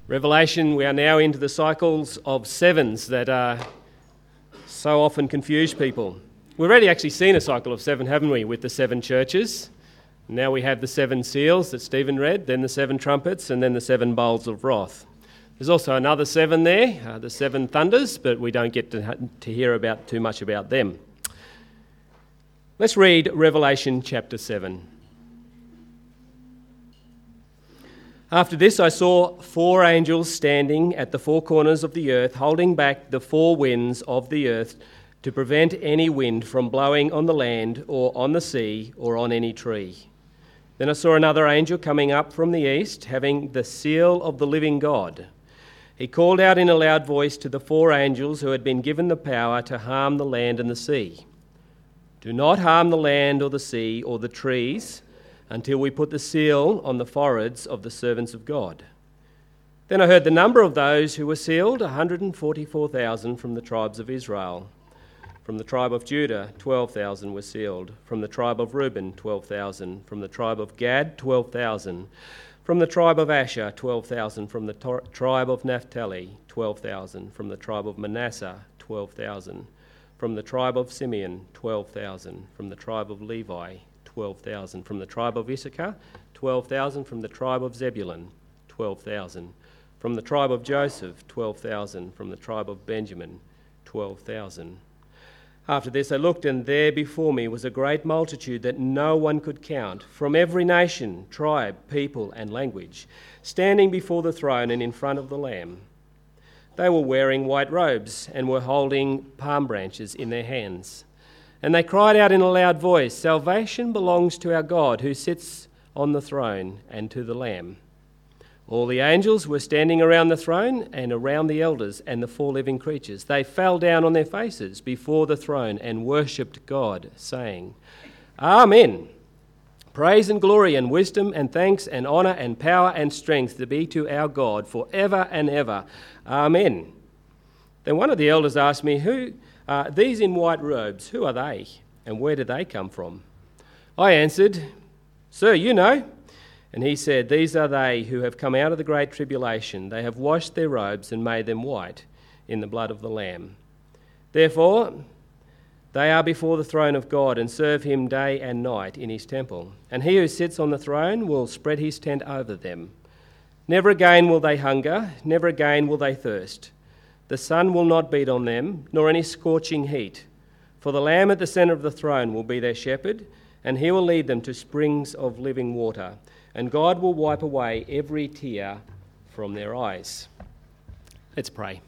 Revelation, we are now into the cycles of sevens that so often confuse people. We've already actually seen a cycle of seven, haven't we, with the seven churches? Now we have the seven seals that Stephen read, then the seven trumpets, and then the seven bowls of wrath. There's also another seven there, the seven thunders, but we don't get to hear about too much about them. Let's read Revelation chapter 7. After this I saw four angels standing at the four corners of the earth, holding back the four winds of the earth to prevent any wind from blowing on the land or on the sea or on any tree. Then I saw another angel coming up from the east, having the seal of the living God. He called out in a loud voice to the four angels who had been given the power to harm the land and the sea. Do not harm the land or the sea or the trees, until we put the seal on the foreheads of the servants of God. Then I heard the number of those who were sealed, 144,000 from the tribes of Israel. From the tribe of Judah, 12,000 were sealed. From the tribe of Reuben, 12,000. From the tribe of Gad, 12,000. From the tribe of Asher, 12,000. From the tribe of Naphtali, 12,000. From the tribe of Manasseh, 12,000. From the tribe of Simeon, 12,000. From the tribe of Levi, 12,000. From the tribe of Issachar, 12,000. From the tribe of Zebulun, 12,000. From the tribe of Joseph, 12,000. From the tribe of Benjamin, 12,000. After this I looked, and there before me was a great multitude that no one could count, from every nation, tribe, people, and language, standing before the throne and in front of the Lamb. They were wearing white robes and were holding palm branches in their hands. And they cried out in a loud voice, "Salvation belongs to our God who sits on the throne and to the Lamb." All the angels were standing around the throne and around the elders and the four living creatures. They fell down on their faces before the throne and worshipped God, saying, "Amen. Praise and glory and wisdom and thanks and honour and power and strength to be to our God for ever and ever. Amen." Then one of the elders asked me, "These in white robes, who are they, and where did they come from?" I answered, "Sir, you know." And he said, "These are they who have come out of the great tribulation. They have washed their robes and made them white in the blood of the Lamb. Therefore, they are before the throne of God and serve him day and night in his temple. And he who sits on the throne will spread his tent over them. Never again will they hunger, never again will they thirst. The sun will not beat on them, nor any scorching heat. For the Lamb at the centre of the throne will be their shepherd, and he will lead them to springs of living water. And God will wipe away every tear from their eyes." Let's pray.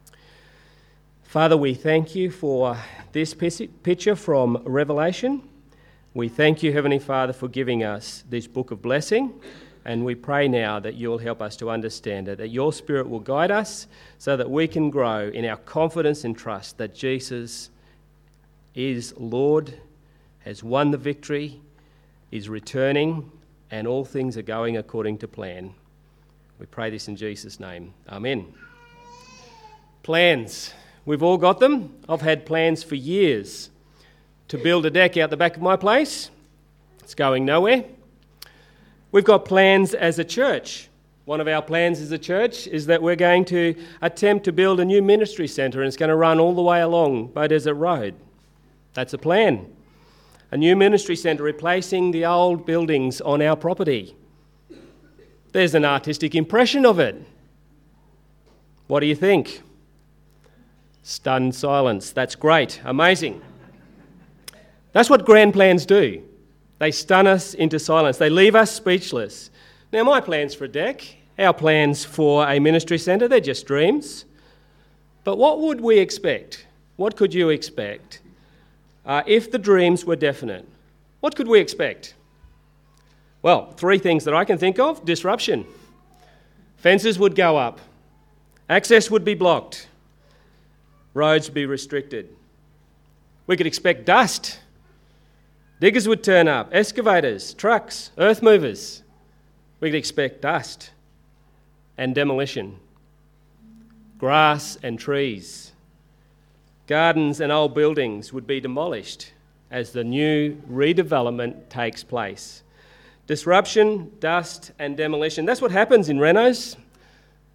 Father, we thank you for this picture from Revelation. We thank you, Heavenly Father, for giving us this book of blessing. And we pray now that you'll help us to understand it, that your Spirit will guide us so that we can grow in our confidence and trust that Jesus is Lord, has won the victory, is returning, and all things are going according to plan. We pray this in Jesus' name. Amen. Plans. We've all got them. I've had plans for years to build a deck out the back of my place. It's going nowhere. We've got plans as a church. One of our plans as a church is that we're going to attempt to build a new ministry centre, and it's going to run all the way along Bow Desert Road. That's a plan. A new ministry centre replacing the old buildings on our property. There's an artistic impression of it. What do you think? Stunned silence. That's great. Amazing. That's what grand plans do. They stun us into silence. They leave us speechless. Now, my plans for a deck, our plans for a ministry centre, they're just dreams. But what would we expect? What could you expect if the dreams were definite? What could we expect? Well, three things that I can think of. Disruption. Fences would go up. Access would be blocked. Roads would be restricted. We could expect dust. Diggers would turn up. Excavators, trucks, earth movers. We could expect dust and demolition. Grass and trees. Gardens and old buildings would be demolished as the new redevelopment takes place. Disruption, dust and demolition. That's what happens in renos.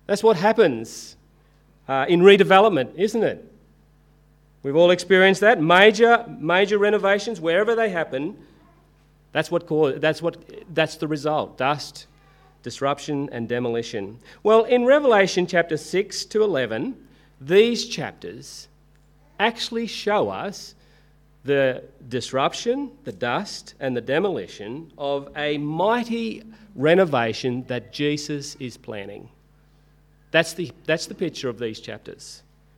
That's what happens in redevelopment, isn't it? We've all experienced that. Major renovations, wherever they happen, that's the result. Dust, disruption and demolition. Well, in Revelation chapter 6 to 11, these chapters actually show us the disruption, the dust and the demolition of a mighty renovation that Jesus is planning. That's the picture of these chapters.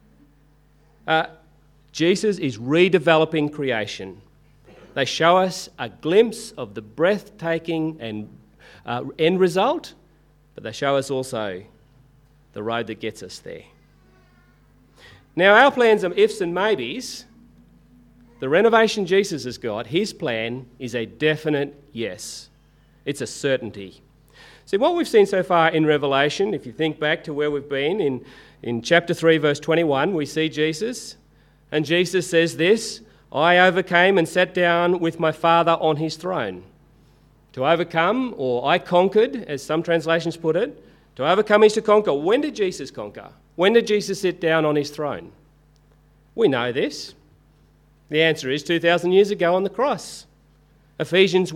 Jesus is redeveloping creation. They show us a glimpse of the breathtaking and end result, but they show us also the road that gets us there. Now, our plans are ifs and maybes. The renovation Jesus has got, his plan is a definite yes. It's a certainty. See, what we've seen so far in Revelation, if you think back to where we've been, in chapter 3, verse 21, we see Jesus, and Jesus says this, I overcame and sat down with my Father on his throne. To overcome, or I conquered, as some translations put it, to overcome is to conquer. When did Jesus conquer? When did Jesus sit down on his throne? We know this. The answer is 2,000 years ago on the cross. Ephesians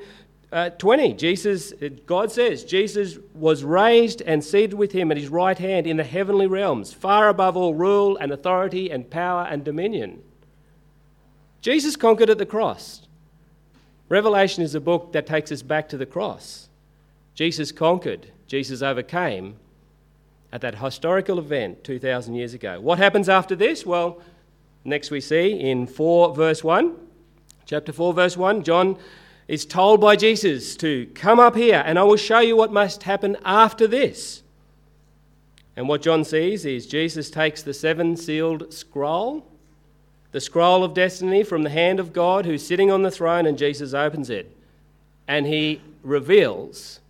1:20, God says, Jesus was raised and seated with him at his right hand in the heavenly realms, far above all rule and authority and power and dominion. Jesus conquered at the cross. Revelation is a book that takes us back to the cross. Jesus conquered, Jesus overcame at that historical event 2,000 years ago. What happens after this? Well, next we see in chapter 4, verse 1, John is told by Jesus to come up here and I will show you what must happen after this. And what John sees is Jesus takes the seven-sealed scroll, the scroll of destiny from the hand of God who's sitting on the throne, and Jesus opens it. And he reveals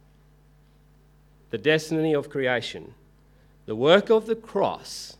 the destiny of creation. The work of the cross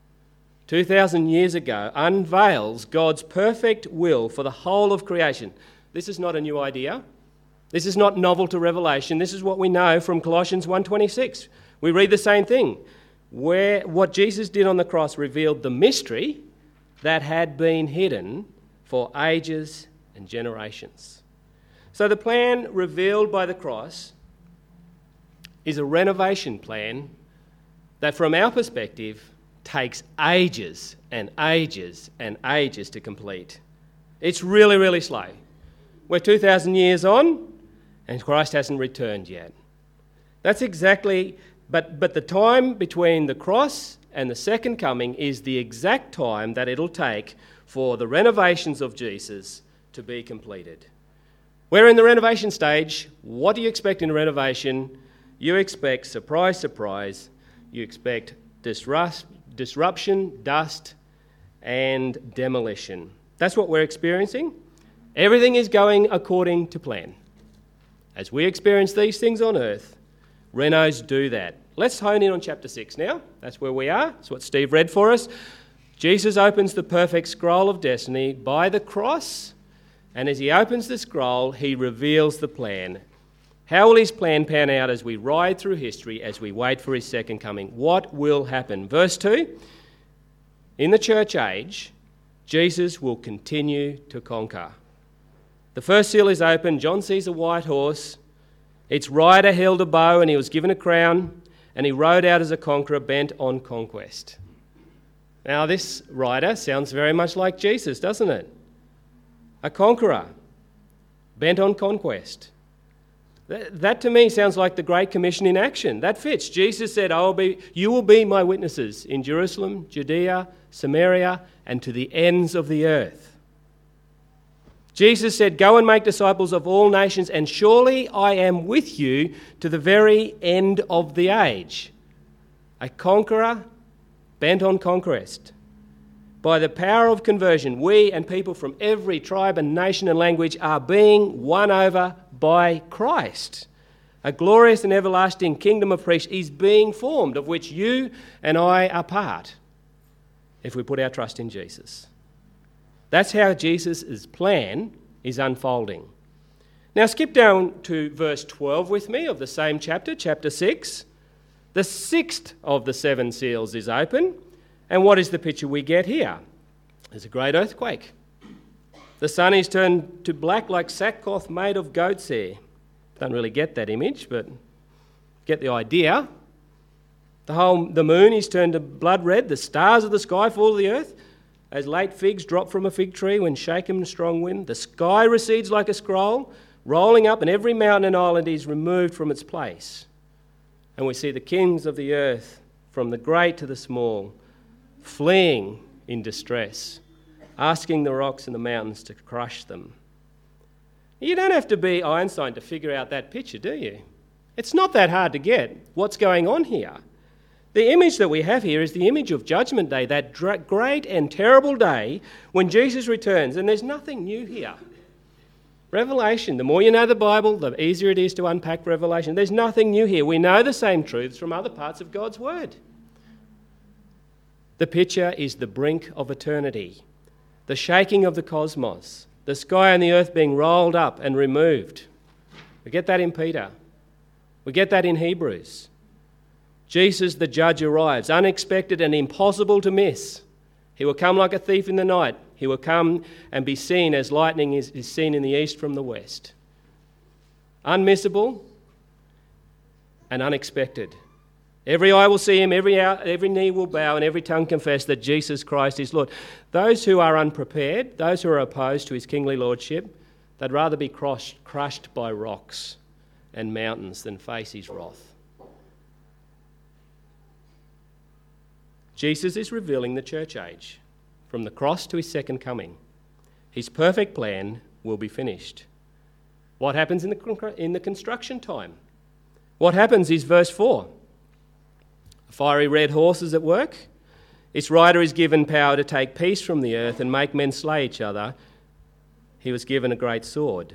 2,000 years ago unveils God's perfect will for the whole of creation. This is not a new idea. This is not novel to Revelation. This is what we know from Colossians 1:26. We read the same thing, where what Jesus did on the cross revealed the mystery that had been hidden for ages and generations. So the plan revealed by the cross is a renovation plan that from our perspective takes ages and ages and ages to complete. It's really, really slow. We're 2,000 years on and Christ hasn't returned yet. That's exactly, but the time between the cross and the second coming is the exact time that it'll take for the renovations of Jesus to be completed. We're in the renovation stage. What do you expect in a renovation? You expect, surprise, surprise, you expect disruption, dust, and demolition. That's what we're experiencing. Everything is going according to plan. As we experience these things on earth, renos do that. Let's hone in on chapter 6 now. That's where we are. That's what Steve read for us. Jesus opens the perfect scroll of destiny by the cross, and as he opens the scroll, he reveals the plan. How will his plan pan out as we ride through history, as we wait for his second coming? What will happen? Verse 2, in the church age, Jesus will continue to conquer. The first seal is open. John sees a white horse. Its rider held a bow and he was given a crown, and he rode out as a conqueror bent on conquest. Now this rider sounds very much like Jesus, doesn't it? A conqueror bent on conquest. That to me sounds like the Great Commission in action. That fits. Jesus said, you will be my witnesses in Jerusalem, Judea, Samaria, and to the ends of the earth. Jesus said, go and make disciples of all nations, and surely I am with you to the very end of the age. A conqueror bent on conquest. By the power of conversion, we and people from every tribe and nation and language are being won over by Christ. A glorious and everlasting kingdom of priests is being formed, of which you and I are part, if we put our trust in Jesus. That's how Jesus' plan is unfolding. Now skip down to verse 12 with me of the same chapter, chapter 6. The sixth of the seven seals is open, and what is the picture we get here? There's a great earthquake. The sun is turned to black like sackcloth made of goat's hair. Don't really get that image, but get the idea. The moon is turned to blood red, the stars of the sky fall to the earth, as late figs drop from a fig tree when shaken in a strong wind. The sky recedes like a scroll, rolling up, and every mountain and island is removed from its place. And we see the kings of the earth, from the great to the small, fleeing in distress, asking the rocks and the mountains to crush them. You don't have to be Einstein to figure out that picture, do you? It's not that hard to get what's going on here. The image that we have here is the image of Judgment Day, that great and terrible day when Jesus returns, and there's nothing new here. Revelation, the more you know the Bible, the easier it is to unpack Revelation. There's nothing new here. We know the same truths from other parts of God's Word. The picture is the brink of eternity, the shaking of the cosmos, the sky and the earth being rolled up and removed. We get that in Peter. We get that in Hebrews. Jesus, the judge, arrives, unexpected and impossible to miss. He will come like a thief in the night. He will come and be seen as lightning is seen in the east from the west. Unmissable and unexpected. Every eye will see him, every knee will bow, and every tongue confess that Jesus Christ is Lord. Those who are unprepared, those who are opposed to his kingly lordship, they'd rather be crushed by rocks and mountains than face his wrath. Jesus is revealing the church age, from the cross to his second coming. His perfect plan will be finished. What happens in the construction time? What happens is verse 4. A fiery red horse is at work. Its rider is given power to take peace from the earth and make men slay each other. He was given a great sword.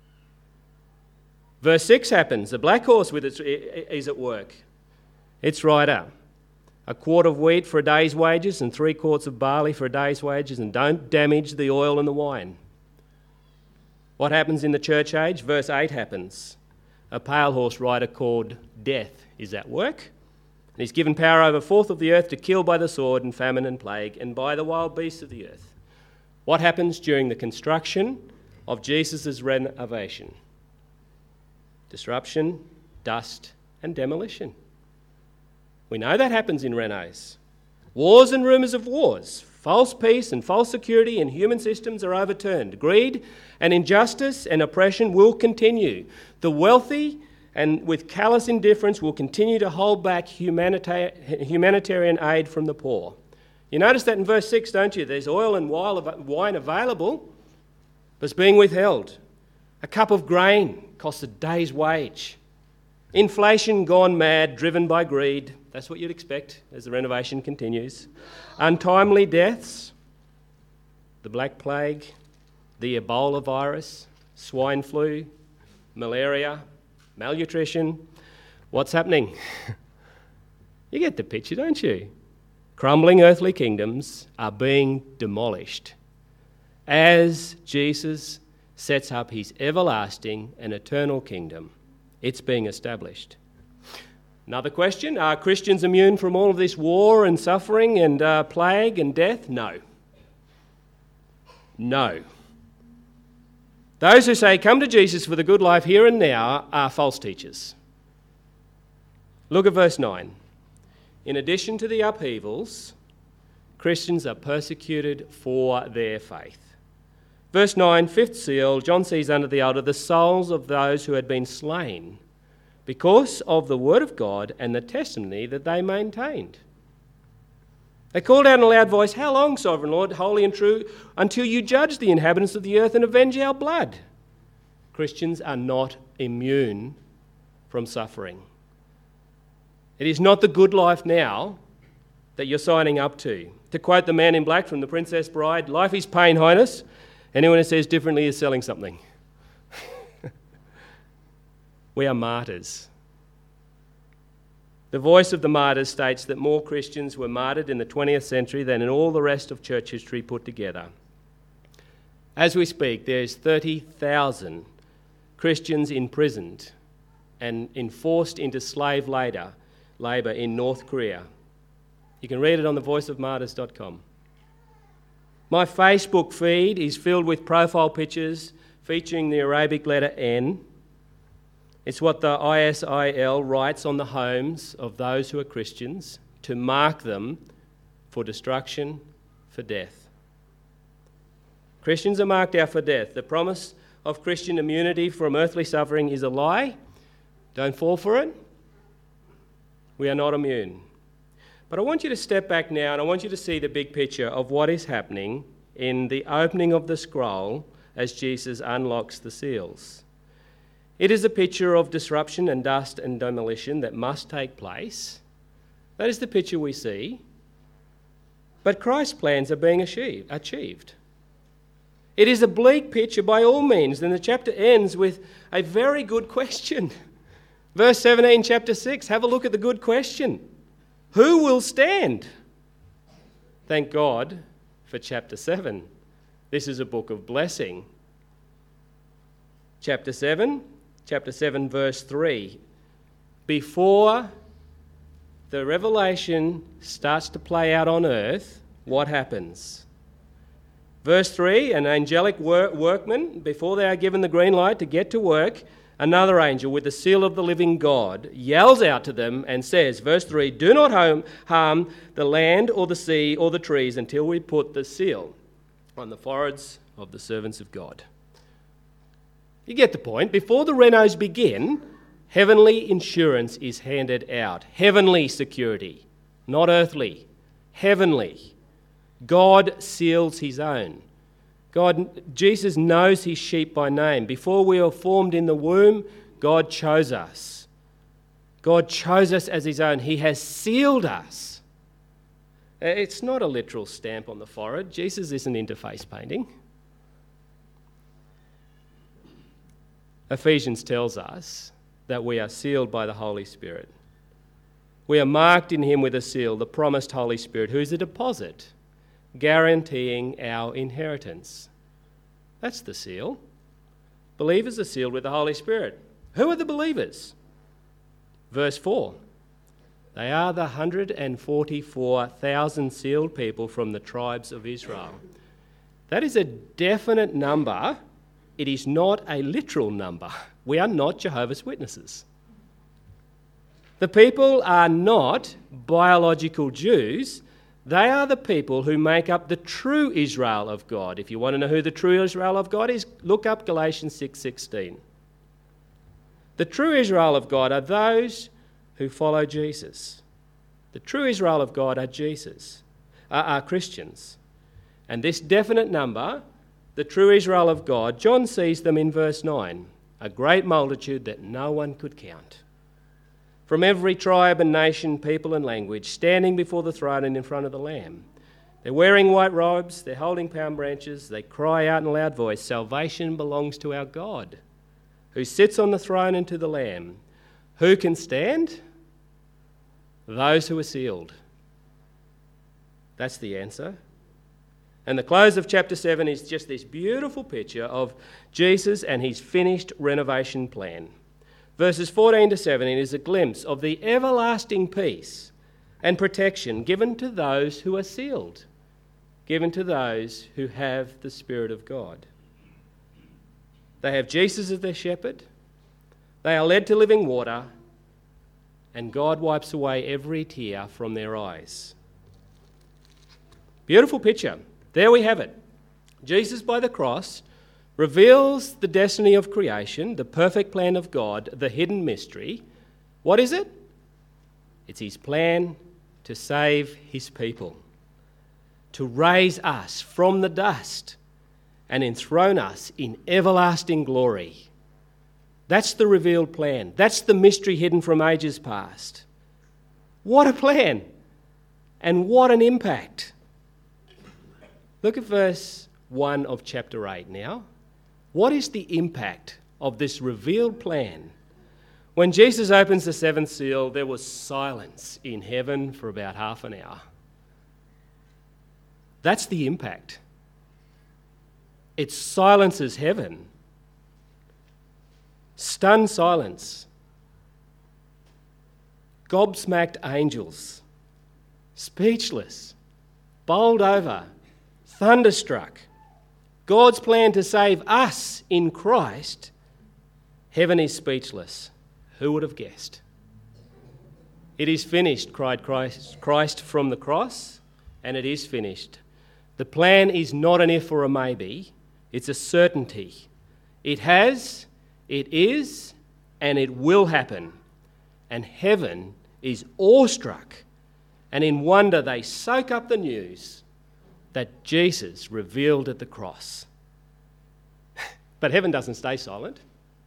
Verse 6 happens. The black horse is at work. Its rider. A quart of wheat for a day's wages and 3 quarts of barley for a day's wages, and don't damage the oil and the wine. What happens in the church age? Verse 8 happens. A pale horse rider called Death is at work, and he's given power over a fourth of the earth to kill by the sword and famine and plague and by the wild beasts of the earth. What happens during the construction of Jesus' renovation? Disruption, dust, and demolition. We know that happens in renos. Wars and rumours of wars, false peace and false security in human systems are overturned. Greed and injustice and oppression will continue. The wealthy and with callous indifference will continue to hold back humanitarian aid from the poor. You notice that in verse 6, don't you? There's oil and wine available, but it's being withheld. A cup of grain costs a day's wage. Inflation gone mad, driven by greed. That's what you'd expect as the renovation continues. Untimely deaths, the Black Plague, the Ebola virus, swine flu, malaria, malnutrition. What's happening? You get the picture, don't you? Crumbling earthly kingdoms are being demolished as Jesus sets up his everlasting and eternal kingdom. It's being established. Another question, are Christians immune from all of this war and suffering and plague and death? No. No. Those who say, come to Jesus for the good life here and now, are false teachers. Look at verse 9. In addition to the upheavals, Christians are persecuted for their faith. Verse 9, fifth seal, John sees under the altar the souls of those who had been slain because of the word of God and the testimony that they maintained. They called out in a loud voice, how long, sovereign Lord, holy and true, until you judge the inhabitants of the earth and avenge our blood? Christians are not immune from suffering. It is not the good life now that you're signing up to. To quote the man in black from The Princess Bride, life is pain, Highness. Anyone who says differently is selling something. We are martyrs. The voice of the martyrs states that more Christians were martyred in the 20th century than in all the rest of church history put together. As we speak, there's 30,000 Christians imprisoned and enforced into slave labour labour in North Korea. You can read it on thevoiceofmartyrs.com. My Facebook feed is filled with profile pictures featuring the Arabic letter N. It's what the ISIL writes on the homes of those who are Christians to mark them for destruction, for death. Christians are marked out for death. The promise of Christian immunity from earthly suffering is a lie. Don't fall for it. We are not immune. But I want you to step back now and I want you to see the big picture of what is happening in the opening of the scroll as Jesus unlocks the seals. It is a picture of disruption and dust and demolition that must take place. That is the picture we see. But Christ's plans are being achieved. It is a bleak picture by all means, and the chapter ends with a very good question. Verse 17, chapter 6, have a look at the good question. Who will stand? Thank God for chapter 7. This is a book of blessing. Chapter 7 verse 3. Before the revelation starts to play out on earth, what happens? Verse 3, an angelic workman, before they are given the green light to get to work, another angel with the seal of the living God yells out to them and says, verse 3, do not harm the land or the sea or the trees until we put the seal on the foreheads of the servants of God. You get the point. Before the renos begin, heavenly insurance is handed out. Heavenly security, not earthly. Heavenly. God seals his own. Jesus knows his sheep by name. Before we were formed in the womb, God chose us. God chose us as his own. He has sealed us. It's not a literal stamp on the forehead. Jesus isn't into face painting. Ephesians tells us that we are sealed by the Holy Spirit. We are marked in him with a seal, the promised Holy Spirit, who is a deposit, guaranteeing our inheritance. That's the seal. Believers are sealed with the Holy Spirit. Who are the believers? Verse 4. They are the 144,000 sealed people from the tribes of Israel. That is a definite number. It is not a literal number. We are not Jehovah's Witnesses. The people are not biological Jews. They are the people who make up the true Israel of God. If you want to know who the true Israel of God is, look up Galatians 6:16. The true Israel of God are those who follow Jesus. The true Israel of God are Christians. And this definite number, the true Israel of God, John sees them in verse 9, a great multitude that no one could count. From every tribe and nation, people and language, standing before the throne and in front of the Lamb. They're wearing white robes, they're holding palm branches, they cry out in a loud voice, salvation belongs to our God, who sits on the throne and to the Lamb. Who can stand? Those who are sealed. That's the answer. And the close of chapter 7 is just this beautiful picture of Jesus and his finished renovation plan. Verses 14 to 17 is a glimpse of the everlasting peace and protection given to those who are sealed, given to those who have the Spirit of God. They have Jesus as their shepherd, they are led to living water, and God wipes away every tear from their eyes. Beautiful picture. There we have it. Jesus by the cross reveals the destiny of creation, the perfect plan of God, the hidden mystery. What is it? It's his plan to save his people, to raise us from the dust and enthrone us in everlasting glory. That's the revealed plan. That's the mystery hidden from ages past. What a plan! And what an impact! Look at verse 1 of chapter 8 now. What is the impact of this revealed plan? When Jesus opens the seventh seal, there was silence in heaven for about half an hour. That's the impact. It silences heaven. Stunned silence. gobsmacked angels, speechless, bowled over, thunderstruck. God's plan to save us in Christ, heaven is speechless. Who would have guessed? It is finished, cried Christ from the cross, and it is finished. The plan is not an if or a maybe, it's a certainty. It has, it is, and it will happen. And heaven is awestruck, and in wonder they soak up the news that Jesus revealed at the cross. But heaven doesn't stay silent,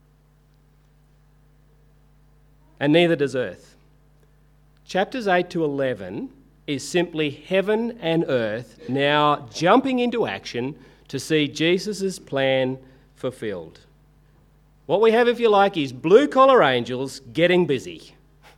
and neither does earth. Chapters 8 to 11 is simply heaven and earth now jumping into action to see Jesus' plan fulfilled. What we have, if you like, is blue-collar angels getting busy.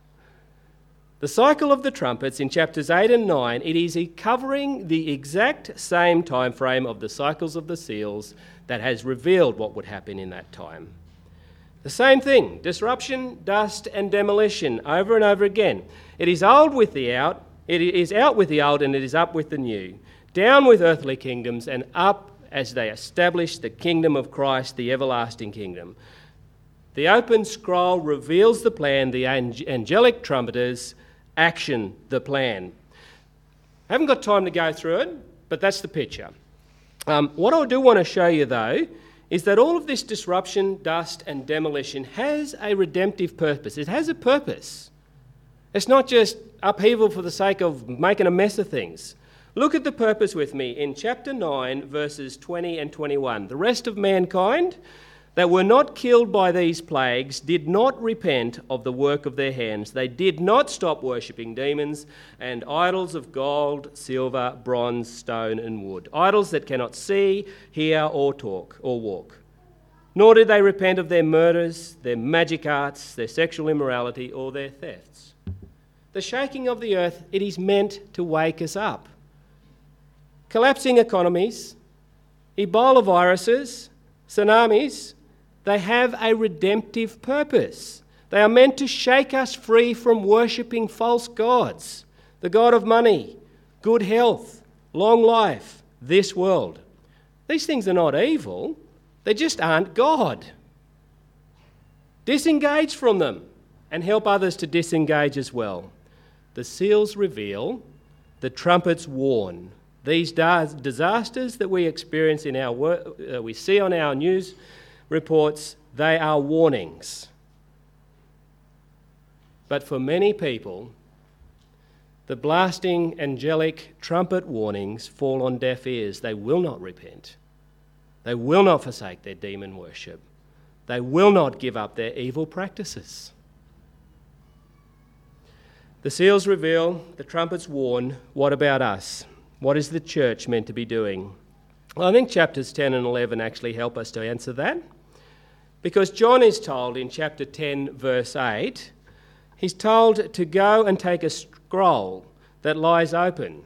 The cycle of the trumpets in chapters 8 and 9, it is covering the exact same time frame of the cycles of the seals that has revealed what would happen in that time. The same thing, disruption, dust and demolition over and over again. It is out with the old and it is up with the new. Down with earthly kingdoms and up as they establish the kingdom of Christ, the everlasting kingdom. The open scroll reveals the plan, the angelic trumpeters action the plan. I haven't got time to go through it, but that's the picture. What I do want to show you, though, is that all of this disruption, dust and demolition has a redemptive purpose. It has a purpose. It's not just upheaval for the sake of making a mess of things. Look at the purpose with me in chapter 9, verses 20 and 21. The rest of mankind that were not killed by these plagues did not repent of the work of their hands. They did not stop worshipping demons and idols of gold, silver, bronze, stone and wood. Idols that cannot see, hear or talk or walk. Nor did they repent of their murders, their magic arts, their sexual immorality or their thefts. The shaking of the earth, it is meant to wake us up. Collapsing economies, Ebola viruses, tsunamis, they have a redemptive purpose. They are meant to shake us free from worshipping false gods, the god of money, good health, long life, this world. These things are not evil, they just aren't God. Disengage from them and help others to disengage as well. The seals reveal, the trumpets warn. These disasters that we experience in our we see on our news reports, they are warnings. But for many people, the blasting angelic trumpet warnings fall on deaf ears. They will not repent. They will not forsake their demon worship. They will not give up their evil practices. The seals reveal, the trumpets warn. What about us? What is the church meant to be doing? Well, I think chapters 10 and 11 actually help us to answer that. Because John is told in chapter 10, verse 8, he's told to go and take a scroll that lies open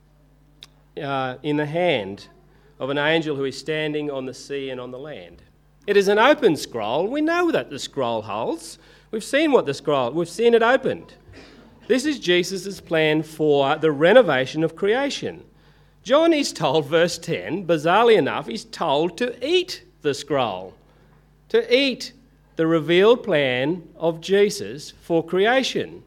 in the hand of an angel who is standing on the sea and on the land. It is an open scroll. We know that the scroll holds. We've seen it opened. This is Jesus' plan for the renovation of creation. John is told, verse 10, bizarrely enough, he's told to eat the scroll, to eat the revealed plan of Jesus for creation.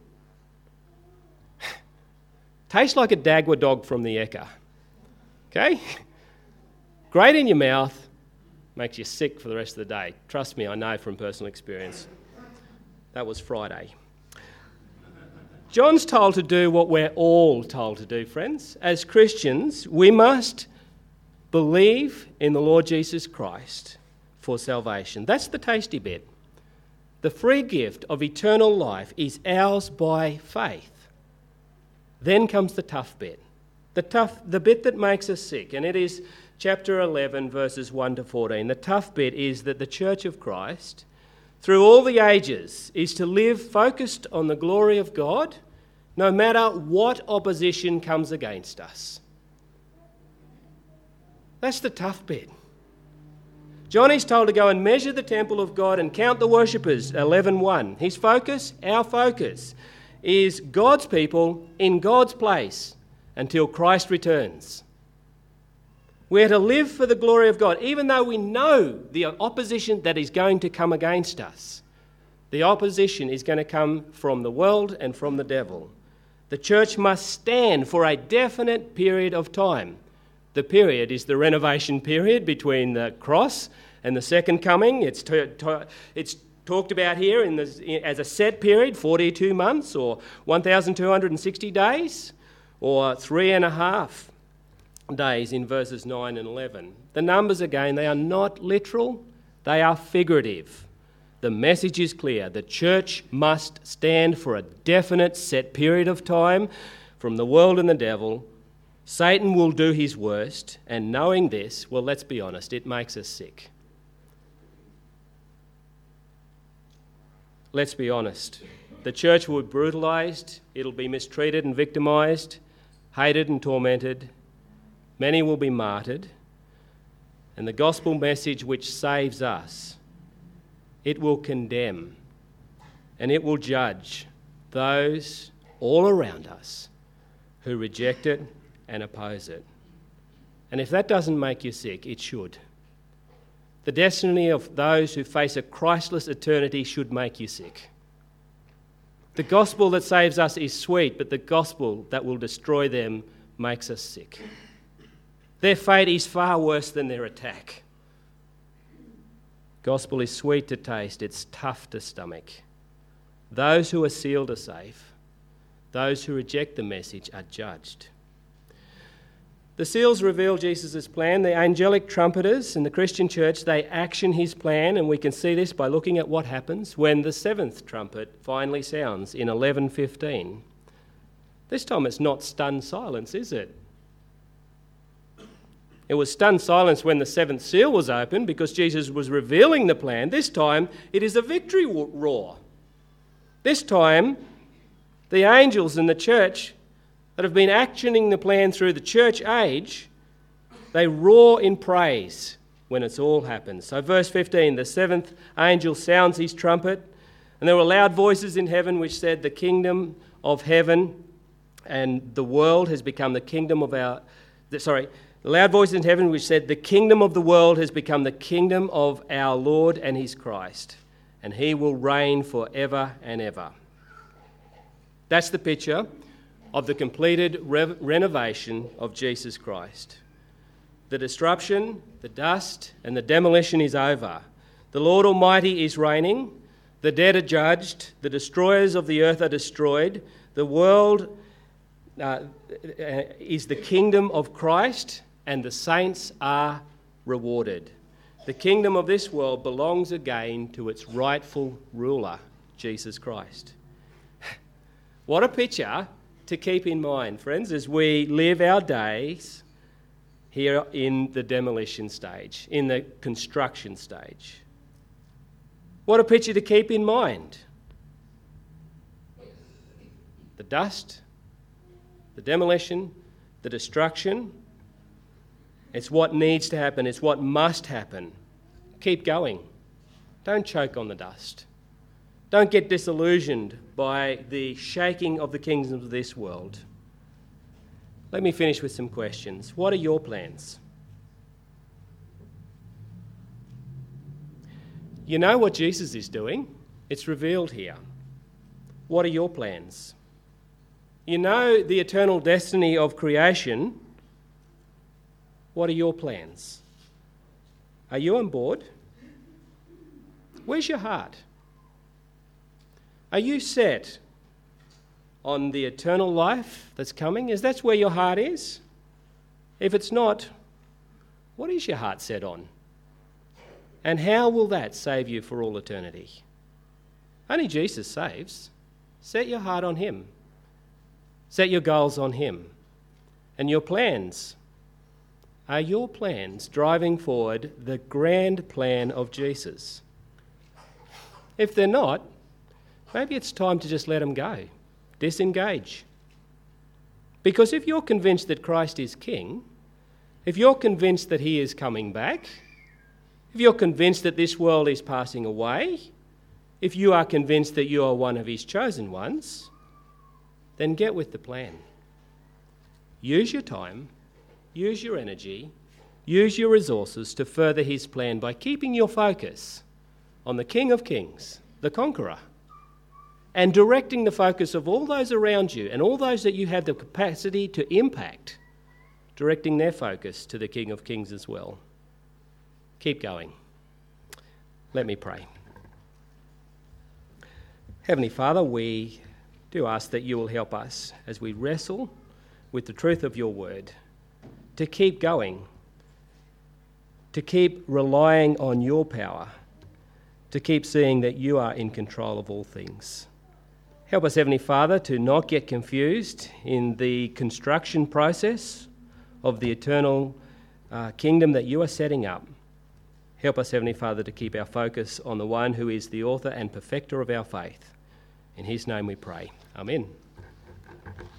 Tastes like a Dagwa dog from the Ekka. Okay? Great in your mouth, makes you sick for the rest of the day. Trust me, I know from personal experience. That was Friday. John's told to do what we're all told to do, friends. As Christians, we must believe in the Lord Jesus Christ for salvation. That's the tasty bit. The free gift of eternal life is ours by faith. Then comes the tough bit. The bit that makes us sick, and it is chapter 11, verses 1 to 14. The tough bit is that the Church of Christ, through all the ages, is to live focused on the glory of God, no matter what opposition comes against us. That's the tough bit. John is told to go and measure the temple of God and count the worshippers, 11:1. His focus, our focus, is God's people in God's place until Christ returns. We're to live for the glory of God, even though we know the opposition that is going to come against us. The opposition is going to come from the world and from the devil. The church must stand for a definite period of time. The period is the renovation period between the cross and the second coming. It's talked about here as a set period, 42 months or 1,260 days, or 3.5 days in verses 9 and 11. The numbers, again, they are not literal, they are figurative. The message is clear. The church must stand for a definite set period of time from the world and the devil. Satan will do his worst, and knowing this, well, let's be honest, it makes us sick. Let's be honest. The church will be brutalised, it'll be mistreated and victimised, hated and tormented. Many will be martyred. And the gospel message which saves us, it will condemn and it will judge those all around us who reject it and oppose it. And if that doesn't make you sick, it should. The destiny of those who face a Christless eternity should make you sick. The gospel that saves us is sweet, but the gospel that will destroy them makes us sick. Their fate is far worse than their attack. Gospel is sweet to taste, it's tough to stomach. Those who are sealed are safe. Those who reject the message are judged. The seals reveal Jesus' plan. The angelic trumpeters in the Christian church, they action his plan, and we can see this by looking at what happens when the seventh trumpet finally sounds in 11:15. This time it's not stunned silence, is it? It was stunned silence when the seventh seal was opened because Jesus was revealing the plan. This time it is a victory roar. This time the angels in the church that have been actioning the plan through the church age, they roar in praise when it's all happened. So verse 15, the seventh angel sounds his trumpet, and there were loud voices in heaven which said, the kingdom of heaven and the world has become the kingdom of loud voices in heaven which said, the kingdom of the world has become the kingdom of our Lord and his Christ, and he will reign forever and ever. That's the picture of the completed renovation of Jesus Christ. The disruption, the dust, and the demolition is over. The Lord Almighty is reigning. The dead are judged. The destroyers of the earth are destroyed. The world is the kingdom of Christ, and the saints are rewarded. The kingdom of this world belongs again to its rightful ruler, Jesus Christ. What a picture to keep in mind, friends, as we live our days here in the demolition stage, in the construction stage. What a picture to keep in mind. The dust, the demolition, the destruction, it's what needs to happen, it's what must happen. Keep going. Don't choke on the dust. Don't get disillusioned by the shaking of the kingdoms of this world. Let me finish with some questions. What are your plans? You know what Jesus is doing? It's revealed here. What are your plans? You know the eternal destiny of creation. What are your plans? Are you on board? Where's your heart? Are you set on the eternal life that's coming? Is that where your heart is? If it's not, what is your heart set on? And how will that save you for all eternity? Only Jesus saves. Set your heart on him. Set your goals on him. And your plans. Are your plans driving forward the grand plan of Jesus? If they're not, maybe it's time to just let them go. Disengage. Because if you're convinced that Christ is king, if you're convinced that he is coming back, if you're convinced that this world is passing away, if you are convinced that you are one of his chosen ones, then get with the plan. Use your time, use your energy, use your resources to further his plan by keeping your focus on the King of Kings, the conqueror, and directing the focus of all those around you and all those that you have the capacity to impact, directing their focus to the King of Kings as well. Keep going. Let me pray. Heavenly Father, we do ask that you will help us as we wrestle with the truth of your word, to keep going, to keep relying on your power, to keep seeing that you are in control of all things. Help us, Heavenly Father, to not get confused in the construction process of the eternal kingdom that you are setting up. Help us, Heavenly Father, to keep our focus on the one who is the author and perfecter of our faith. In his name we pray. Amen.